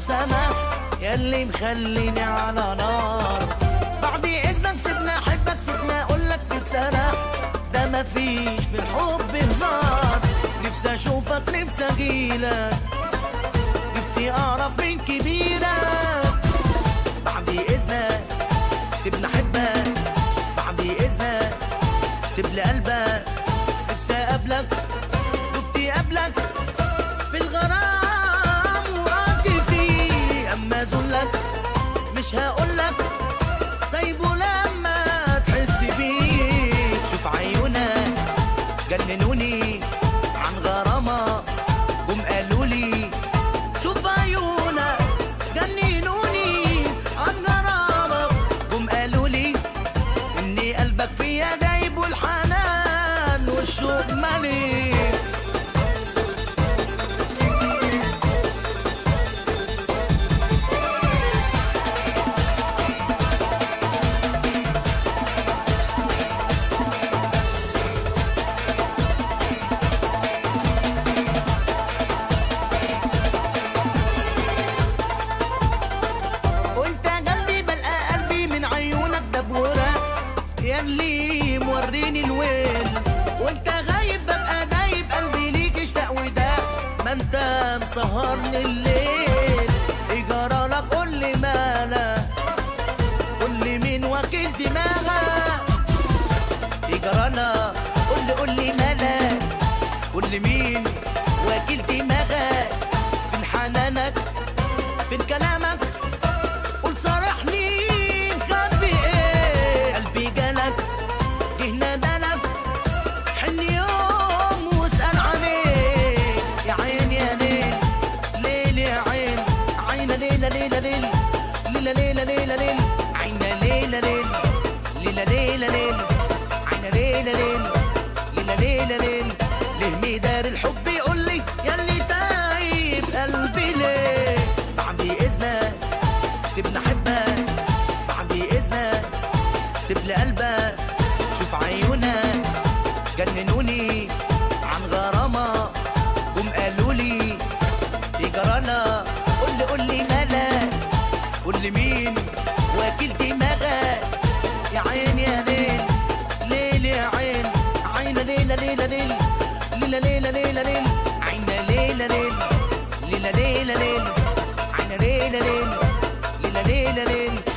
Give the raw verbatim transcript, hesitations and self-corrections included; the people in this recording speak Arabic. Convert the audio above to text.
سما ياللي مخليني على نار. بعد اذنك سيبنا احبك سيبنا اقولك فيك سنة ده مفيش في الحب هزار. نفسي اشوفك نفسي اجيلك نفسي اعرف مين كبيرك. بعد اذنك سيبنا احبك بعد اذنك سيب لي قلبك نفسي اقابلك دبتي قبلك في الغرام وقعت فيه. اما ذلك مش هقولك سايبه لما تحس بيه. شوف عيونك جننوني عن غرامة قوم قالولي. شوف عيونك جننوني عن غرامة قوم قالولي ان قلبك فيا دايب والحنان والشوق مالي. ياللي موريني الويل وانت غايب ببقى دايب قلبي ليك اشتاق وداق. ما انت مسهرني الليل ايه جرالك قولي مالك قولي مين واكل دماغك. ايه جرانا قولي قولي مالك قولي مين واكل دماغك. فين حنانك فين كلامك قول صارحني ليلة ليلة ليل ليلة ليلة ليلة ليل عينا ليلة ليل ليلة ليلة ليل عينا ليلة ليل ليلة ليلة ليل. ليه ميدار الحب يقولي ياللي تايب قلبي ليه. بعد إذنك سيبنا أحبك بعد إذنك سيب لي قلبك. شوف عيونك جننوني عن غرامة قوم قالولي إيه جرانا قولي قولي مالك قولي مين واكل دماغك. يا عين يا ليل ليل يا عين عينا ليلة ليلة ليل ليلة ليلة ليلة ليل عينا ليلة ليل ليلة ليلة ليل عينا ليلة ليل ليلة ليلة ليل.